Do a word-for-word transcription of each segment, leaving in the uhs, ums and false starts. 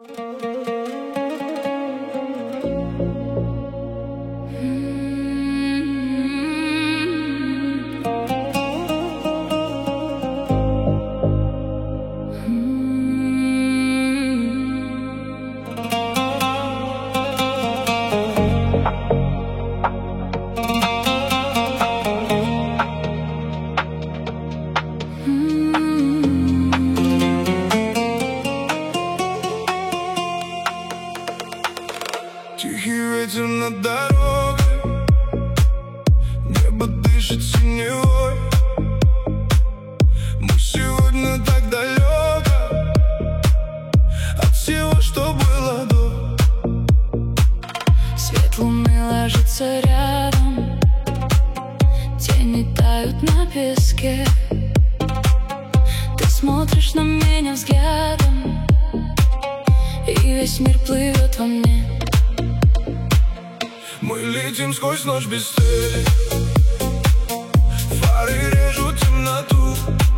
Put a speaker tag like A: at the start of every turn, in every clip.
A: Тихий ветер над дорогой, небо дышит синевой. Мы сегодня так далеко от всего, что было до.
B: Свет луны ложится рядом, тени тают на песке. Ты смотришь на меня взглядом, и весь мир плывет во мне.
A: Мы летим сквозь ночь без цели, фары режут темноту.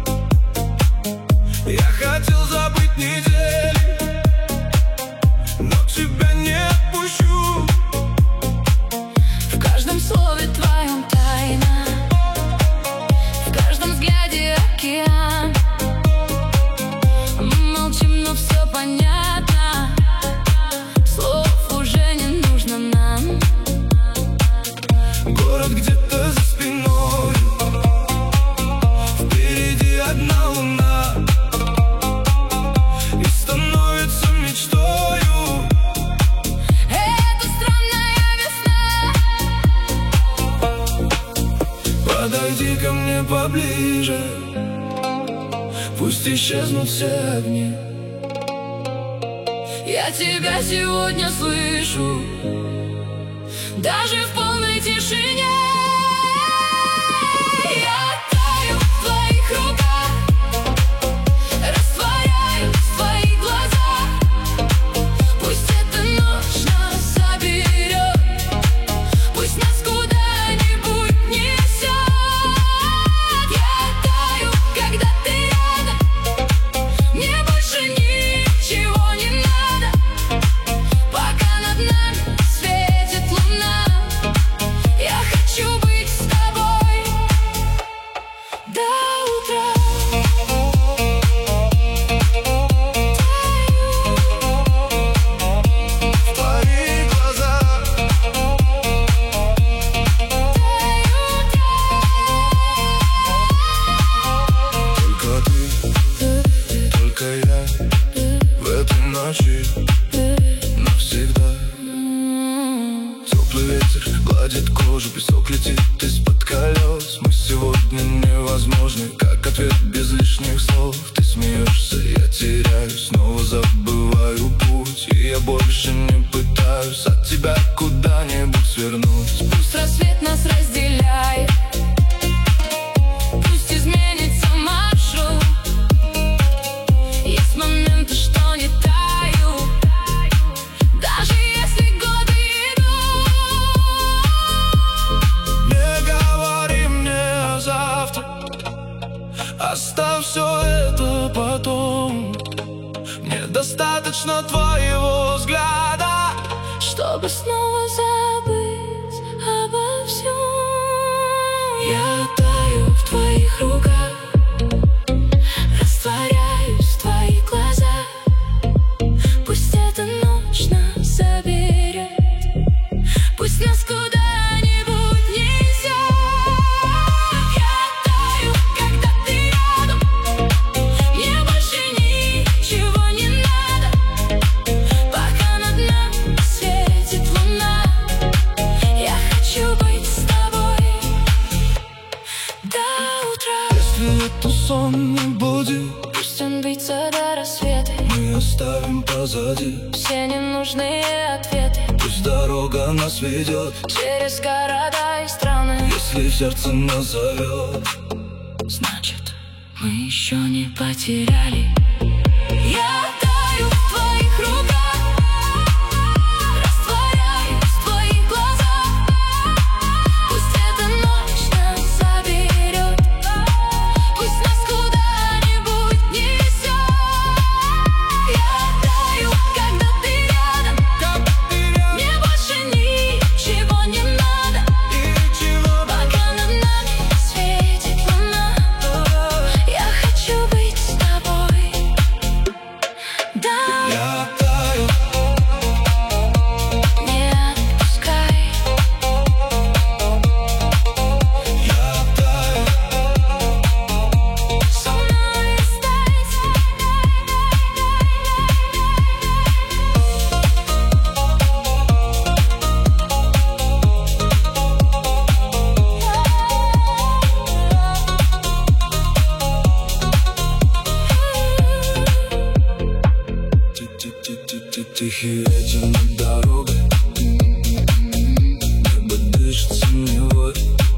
A: Я хотел забыть недели, но тебя не отпущу.
B: В каждом слове твоем тайна, в каждом взгляде океан. Мы молчим, но все понятно, слов уже не нужно нам.
A: Город где-то за спиной, впереди одна луна, и становится мечтою
B: Это странная весна.
A: подойди ко мне поближе, пусть исчезнут все огни.
B: Я тебя сегодня слышу, даже в полной тишине. Я таю в твоих руках, растворяюсь в твоих глазах. Пусть эта ночь нас заберет, пусть нас куда-нибудь несет. Я таю, когда ты рядом, мне больше ничего не надо. Пока над нами светит луна, я хочу быть с тобой до утра.
A: В твоих глазах только ты, только я в этой ночи навсегда. Теплый ветер гладит кожу, песок летит из-под колес. Мы сегодня невозможны, как ответ без лишних слов. Ты смеешься, я теряюсь, снова забываю путь, и я больше не пытаюсь от тебя куда-нибудь свернуть.
B: Пусть рассвет нас разделяет, пусть изменится маршрут. Есть моменты, что не тают, даже если годы идут.
A: Не говори мне о завтра, оставь все это потом. Мне достаточно твоего взгляда,
B: Чтобы снова забыть обо всем. Я таю в твоих руках, растворяюсь в твоих глазах. Пусть эта ночь нас заберет, пусть нас куда-нибудь несет. Я таю, когда ты рядом, мне больше ничего не надо. Пока над нами светит луна, я хочу быть с тобой до утра.
A: если это сон, не буди,
B: Пусть он длится до рассвета,
A: мы оставим позади.
B: все ненужные ответы
A: Пусть дорога нас ведет,
B: через города и страны.
A: если сердце нас зовет.
B: Значит, мы еще не потеряли. Я таю в твоих руках, растворяюсь в твоих глазах. Пусть эта ночь нас заберет, пусть нас куда-нибудь несет. Я таю, когда
A: тихий ветер над дорогой, небо дышит синевой.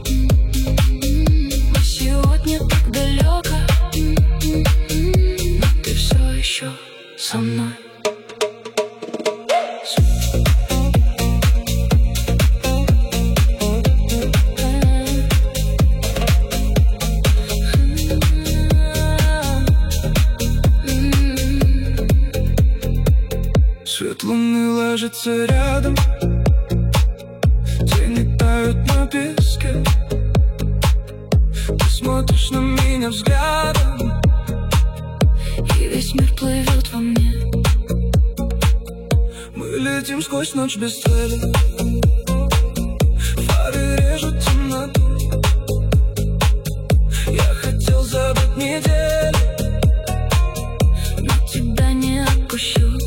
B: Мы сегодня так далеко, но ты все еще со мной.
A: Свет луны ложится рядом, тени тают на песке. Ты смотришь на меня взглядом,
B: и весь мир плывет во мне.
A: мы летим сквозь ночь без цели, фары режут темноту. Я хотел забыть недели,
B: но тебя не отпущу.